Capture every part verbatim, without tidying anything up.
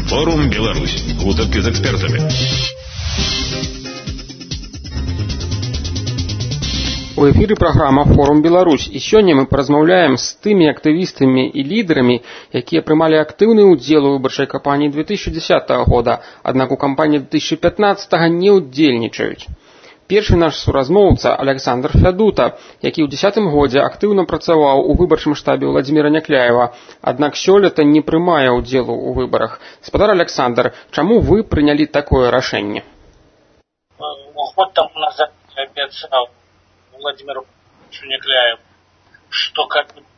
Форум Беларусь. Гутарки з экспертамі. У эфіры праграма «Форум Беларусь». І сёння мы паразмаўляем з тымі актывістамі і лідарамі, якія прымалі актыўны ўдзел у выбарчай кампаніі две тысячи десятого года, аднак у кампаніі две тысячи пятнадцатого не ўдзельнічаюць. Першы наш суразмоўца Александр Фядута, які ў дзесятым годзе актыўна працаваў у выбарчым штабе Владзіміра Някляева, аднак сёлета не прымае ўдзелу ў выбарах. Спадар Александр, чаму вы прынялі такое рашэнне? Год тому назад я обещал Владимиру Някляеву, что как бы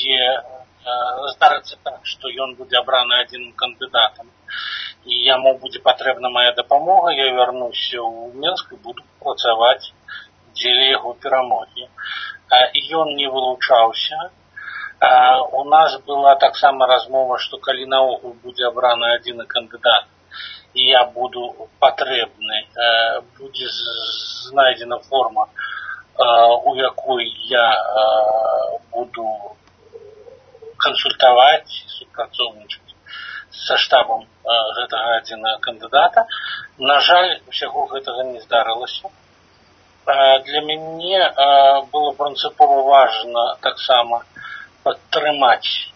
здарыцца так, что ён будзе абраны адзіным кандыдатам, і яму будзе патрэбна моя дапамога, я вярнуся ў Мінск і буду працаваць дзеля яго перамогі. Ён не вылучаўся. У нас была таксама размова, што калі наогул будзе абраны адзіны кандыдат, і я буду патрэбны, будзе знайдзена форма, у якой я буду кансультаваць, супрацоўнічаць са штабам гэтага адзінага кандыдата. На жаль, усяго гэтага не здарылася. Для мяне было прынцыпова важна таксама падтрымаць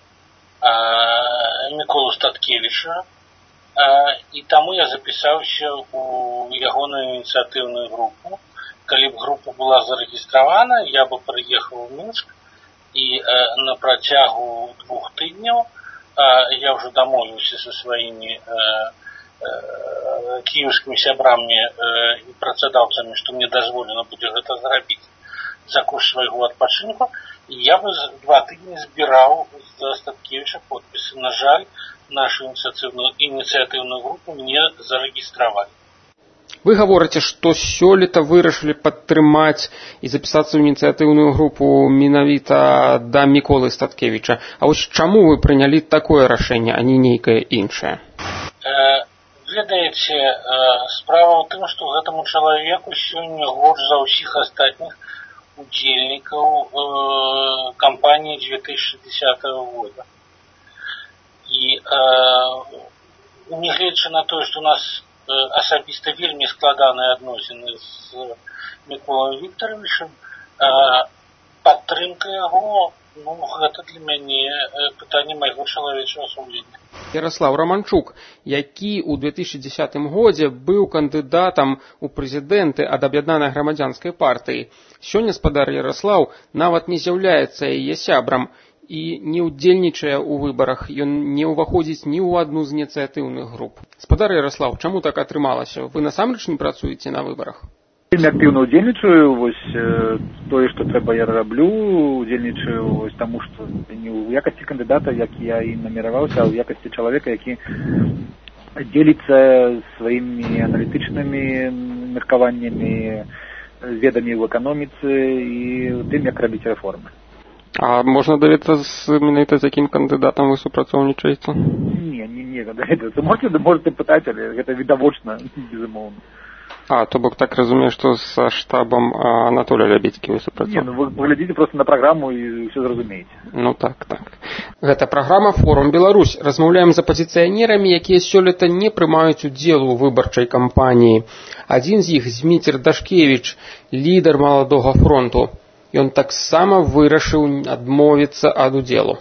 Міколу Статкевіча, і таму я запісаўся у ягоную ініцыятыўную групу. Калі б група была зарэгістравана, я бы прыехаў у Мінск, і на працягу двух тыдняў я ўжо дамовіўся са сваімі кіеўскімі сябрамі і працадаўцамі, што мне дазволена будзе гэта зрабіць за кошт свайго адпачынку, і я бы два тыдні збіраў з Статкевіча подпісы. На жаль, нашу ініцыятыўную групу не зарэгістравалі. Вы гаворыце, што сёлета вырашылі падтрымаць і запісацца ў ініцыятыўную групу менавіта да Міколы Статкевіча. А вось чаму вы прынялі такое рашэнне, а не нейкае іншае? Ведаеце, справа ў тым, што гэтаму чалавеку сёння горш за ўсіх астатніх удзельнікаў кампаніі две тысячи десятого года. І нягледзячы на тое, што у нас асабіста вельмі складаныя адносіны з Міколай Віктаровичам, падтрымка яго, ну, гэта для мяне пытанне майго чалавечага сумлення. Ярослав Романчук, які ў две тысячи десятым годзе быў кандыдатам у прэзідэнты ад аб'яднанай грамадзянскай партыі. Сёння спадар Ярослав нават не з'яўляецца яе сябрам і не ўдзельнічае ў выбарах, ён не ўваходзіць ні ў адну з ініцыятыўных груп. Спадар Ярослав, чаму так атрымалася? Вы насамрэч не працуеце на выбарах? Вельмі актыўна ўдзельнічаю, вось тое, што трэба, я раблю, удзельнічаю вось таму, што не ў якасці кандыдата, як я і намераваўся, а ў якасці чалавека, які дзеліцца сваімі аналітычнымі меркаваннямі, ведамі ў эканоміцы і тым, як рабіць рэформы. А можна даведацца, з менавіта з якім кандыдатам вы супрацоўнічаеце? Не, не, не, даведацца. Можете, можете пытаць, але гэта відавочна, безумоўна. А, то бок так разумею, што са штабам Анатолія Лябедзькі вы супрацоўнічаеце? Не, ну вы паглядзіце проста на праграму і ўсё зразумееце. Ну так, так. Гэта праграма «Форум Беларусь». Размаўляем з апазіцыянерамі, якія сёлета не прымаюць удзелу ў выбарчай кампаніі. Адзін з іх, Зміцер Дашкевіч, лідар Маладога фронту. Ён таксама вырашыў адмовіцца ад удзелу.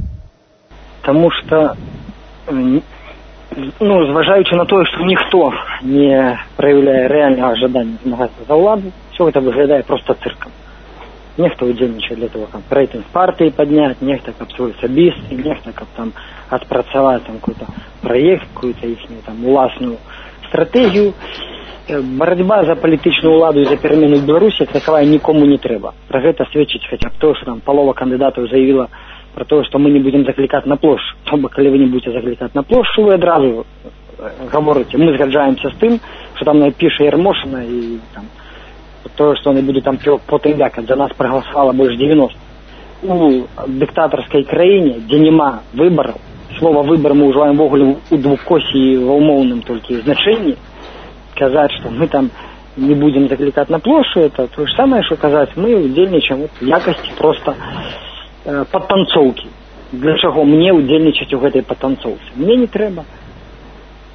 Таму што, ну, зважаючы на тое, што ніхто не праяўляе рэальнага жадання змагацца за ўладу, ўсё гэта выглядае проста цыркам. Нехта ўдзельнічае для того, каб рэйтынг партыі падняць, нехта, каб свой асабісты, нехта, каб там адпрацаваць там какой-то праект, какую-то іхнюю там уласную стратэгію. Барацьба за палітычную ўладу і за перамену ў Беларусі такая нікому не трэба. Пра гэта сведчыць хаця б то, што там палова кандыдатаў заявіла пра тое, што мы не будзем заклікаць на плошчу. То бок, калі вы не будзеце заклікаць на плошчу, вы адразу гаворыце, мы згаджаемся з тым, што там напіша Ярмошына і там тое, што яны будуць там потым вякаць. За нас прагаласавала больш девяносто. У дыктатарскай краіне, дзе няма выбараў, слова выбар мы ўжываем ввогуле у двукосі і ва ўмоўным толькі значэнні, казаць, што мы там не будем закликать на площадь, это то же самое, что казать, мы удзельнічаем в якасці просто э, падтанцоўкі. Для чаго мне удзельнічаць у гэтай падтанцоўцы? Мне не трэба.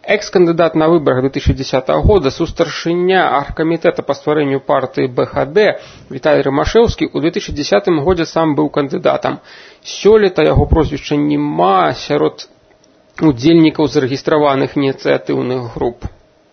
Экс-кандыдат на выборах две тысячи десятого года, сустаршыня аргкамітэта па стварэнню партыі бэ ха дэ Віталій Рымашэўскі ў две тысячи десятым годзе сам быў кандыдатам. Сёлета яго прозвішча няма сярод удзельнікаў зарэгістраваных ініцыятыўных груп.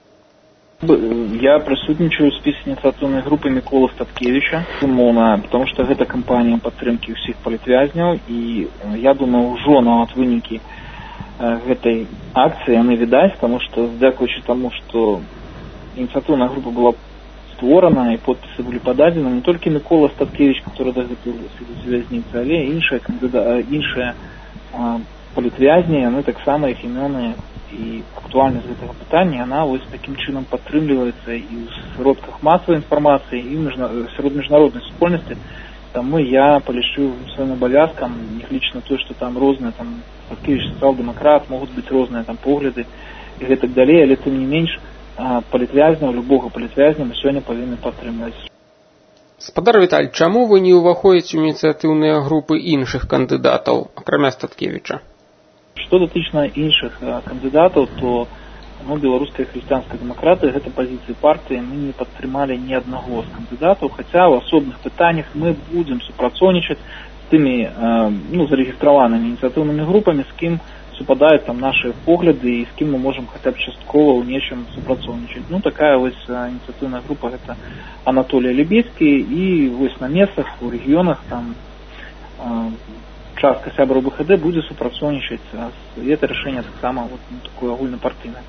Я присутнічаю ў спісе ініцыятыўнай групы Міколы Статкевіча, умоўна, потому что гэта кампанія падтрымкі ўсіх палітвязняў, і я думаю, ўжо нават вынікі гэтай акцыі яны відаць, потому что дзякуючы таму, што ініцыятыўная група была створана і подпісы былі пададзены, не толькі Мікола Статкевіч, который дагэтуль сядзіць у вязніцы, але іншыя кандыда... іншыя палітвязні, яны таксама іх імёны і актуальнасць гэтага пытання, яна вось такім чынам падтрымліваецца і ў сродках масавай інфармацыі, і міжна... сярод міжнароднай супольнасці. Таму я палічу сваім абавязкам, нягледзячы на тое, што там розныя там Статкевіч сацыял-дэмакрат, могуць быць розныя там погляды і гэтак далей, але тым не менш палітвязняў, любога палітвязня мы сёння павінны падтрымаць. Спадар Віталь, чаму вы не ўваходзіце ў ініцыятыўныя групы іншых кандыдатаў, акрамя Статкевіча? Што датычна іншых кандыдатаў, то ну, беларуская хрысціянская дэмакратыя, гэта пазіцыі партыі, мы не падтрымалі ні аднаго з кандыдатаў, хаця ў асобных пытаннях мы будзем супрацоўнічаць з тымі ну, зарэгістраванымі ініцыятыўнымі групамі, з кім супадаюць там нашы погляды і з кім мы можам хаця б часткова ў нечым супрацоўнічаць. Ну, такая вось ініцыятыўная група, гэта Анатолій Лебедзькі, і вось на месцах, у рэгіёнах там частка сябраў бэ ха дэ будзе супрацоўнічаць, і гэта рашэнне таксама вот, ну, такое агульнапартыйнае.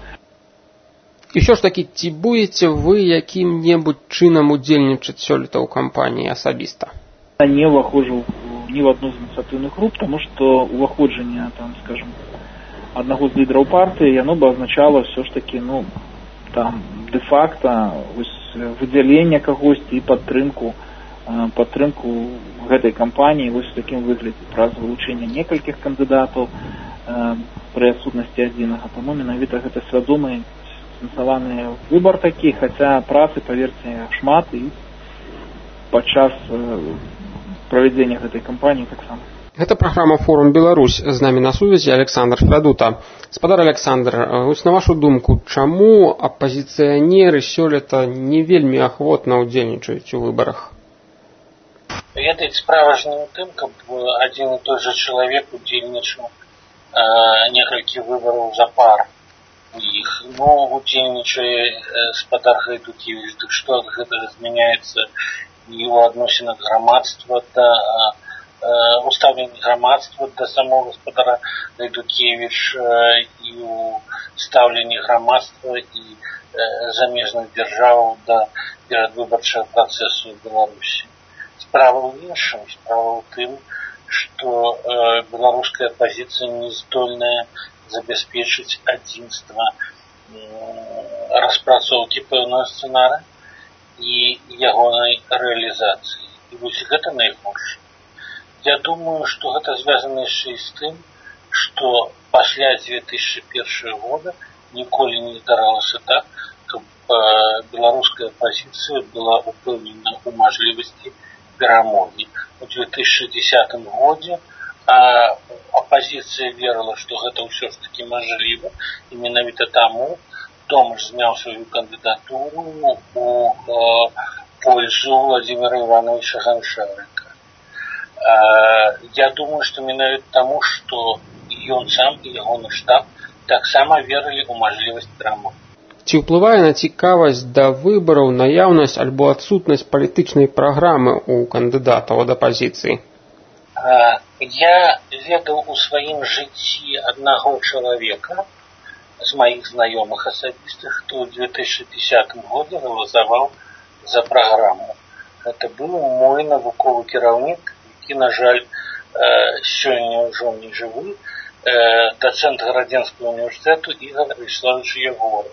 І ўсё ж такі, ці будзеце вы якім-небудзь чынам удзельнічаць сёлета ў кампаніі асабіста? Я не ўваходжу ні в адну з ініцыятыўных груп, таму што ўваходжанне, там, скажем, аднаго з лідараў партыі, яно бы азначала ўсё ж такі, ну, там, дэ-факта, выдзяленне кагосьці і падтрымку, падтрымку гэтай кампаніі вось у такім выглядзе, праз вылучэнне некалькіх кандыдатаў пры адсутнасці адзінага. Таму менавіта гэта свядомы сэнсаваны выбар такі, хаця працы, паверце, шмат і падчас правядзення гэтай кампаніі таксама. Гэта праграма «Форум Беларусь». З намі на сувязі Александр Фрадута. Спадар Александр, вось на вашу думку, чаму апазіцыянеры сёлета не вельмі ахвотна ўдзельнічаюць у выбарах? Ведаеце, справа ж не ў тым, каб адзін і той жа чалавек удзельнічаў некалькі выбараў запар у іх. Ну, удзельнічае спадар Гайдукевіч, дык што ад гэтага змяняецца і ў адносінах грамадства да устаўленне грамадства да самого гаспадара Гайдукевіч і ў стаўленні грамадства і замежных дзяржаў да перадвыбарчага працэсу ў Беларусі. Справа ў іншым, справа ў тым, што э, беларуская апазіцыя не здольная забяспечыць адзінства э, распрацоўкі пэўнага сцэнарыя і ягонай рэалізацыі. І вось гэта найгорш. Я думаю, што гэта звязана яшчэ і з тым, што пасля дзве тысячы першага года ніколі не здаралася так, каб э, беларуская апазіцыя была упэўнена ў мажлівасці перамогі. У дзве тысячы дзесятым годзе а, апазіцыя верыла, што гэта ўсё ж такі мажліва, і менавіта таму Томаш зняў сваю кандыдатуру у а, пользу Владимира Ивановича Гончаренка. А, я думаю, што менавіта таму, што ён сам і ягоны штаб таксама верылі ў мажлівасць перамогі. Ці ўплывае на цікавасць да выбараў наяўнасць альбо адсутнасць палітычнай праграмы ў кандыдатаў ад апазіцыі? Я ведаў у сваім жыцці аднаго чалавека з маіх знаёмых асабістых, хто ў дзве тысячы дзесятым годзе галасаваў за праграму. Гэта быў мой навуковы кіраўнік, які, на жаль, сёння ўжо не жывы, дацэнт Гарадзенскага універсітэту Ігор Вячеславович Ягоров.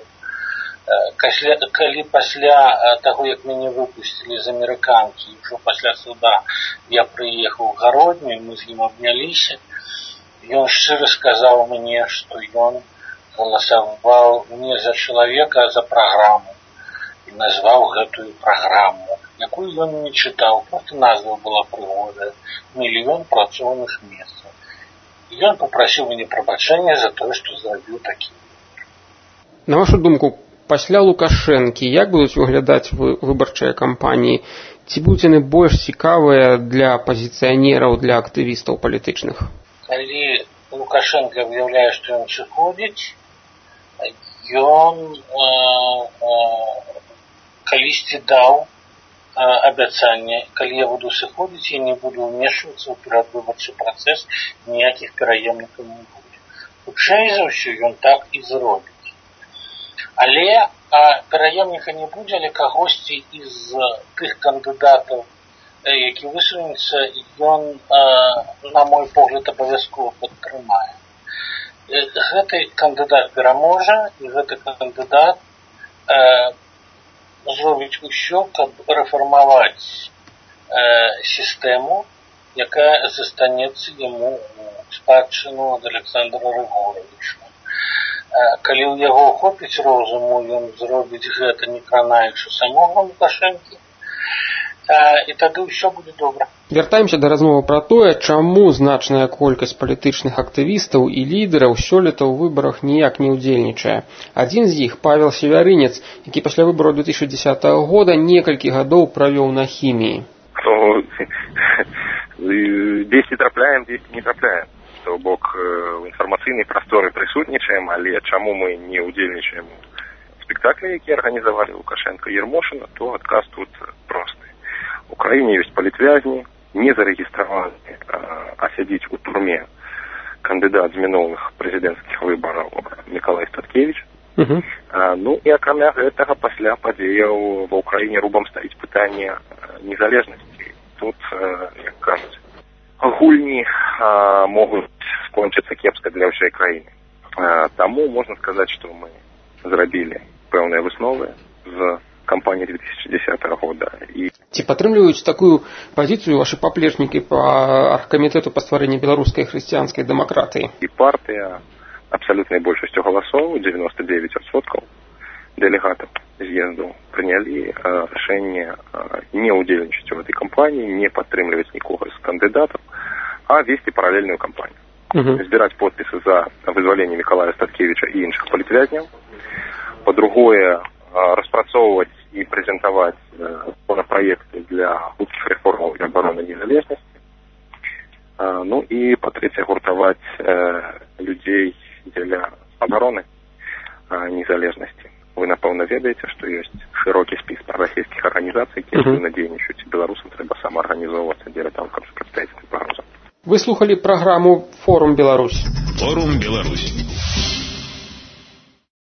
Калі пасля таго, як мяне выпусцілі з амерыканкі, ўжо пасля суда я прыехаў у Гародню, і мы з ім абняліся, ён шчыра сказаў мне, што ён галасаваў не за чалавека, а за праграму. І назваў гэтую праграму, якую ён не чытаў, проста назва была прыгожая, мільён працоўных месцаў. І ён папрасіў мяне прабачэння за тое, што зрабіў такі. На вашу думку, пасля Лукашэнкі як будуць выглядаць выбарчыя кампаніі? Ці будуць яны больш цікавыя для апазіцыянераў, для актывістаў палітычных? Калі Лукашенко аб'яўляе, што ён сыходзіць, ён э, э, калісьці даў э, абяцанне, калі я буду сыходзіць, я не буду ўмешвацца ў перадвыбарчы працэс, ніякіх пераемнікаў не будзе. Хутчэй за ўсё ён так і зробіць. Але а, пераемніка не будзе, але кагосьці з тых кандыдатаў, які высунецца, ён, на мой погляд, абавязкова падтрымае. Гэты кандыдат пераможа, і гэты кандыдат э, зробіць усё, каб рэфармаваць э, сістэму, якая застанецца яму ў спадчыну ад Александра Рыгоровича. Э, калі ў яго хопіць розуму, ён зробіць гэта, не кранаючы самога Лукашэнкі, і тады ўсё будзе добра. Вяртаемся да размовы пра тое, чаму значная колькасць палітычных актывістаў і лідараў сёлета ў выбарах ніяк не ўдзельнічае. Адзін з іх, Павел Севярынец, які пасля выбараў две тысячи десятого года некалькі гадоў правёў на хіміі. Ну, дзесьці трапляем, дзесьці не трапляем. То бок у інфармацыйнай прасторы прысутнічаем, але чаму мы не ўдзельнічаем у спектаклі, які арганізавалі Лукашенко і Ермошына, то адказ тут просты. В Украине есть политвязни, не зарегистрированы, а сидеть у турме кандидат з минулых президентских выборов Миколай Статкевич. Uh-huh. А, ну и окромя этого после подеял в Украине рубом стоит питание незалежности. Тут, как кажется, гульни а, могут скончиться кепска для всей краины. А, тому можно сказать, что мы зрабілі пэўныя высновы з кампании две тысячи десятого года. И Ці падтрымліваюць такую пазіцыю ваши паплечнікі па аргкамітэту па стварэнні беларускай хрысціянскай дэмакратыі? И партия абсолютной большостью голосов, девяносто девять процентов делегатов съезду, приняли э, решение э, не удельничать в этой кампании, не подтримливать никого из кандидатов, а вести параллельную кампанию. Uh-huh. Сбирать подписи за вызволение Миколая Статкевича и інших политвязней. По-другое, э, распрацовывать и презентовать э, законопроекты для худших реформ и обороны незалежности. Э, ну и, по-третье, гуртовать э, людей для обороны э, незалежности. Вы, напевно, ведаете, что есть широкий список российских организаций, які uh-huh. надзейнічаюць, беларусам трэба самоорганизовываться, делать там представительную паузу. Вы слухали программу «Форум Беларусь». «Форум Беларусь».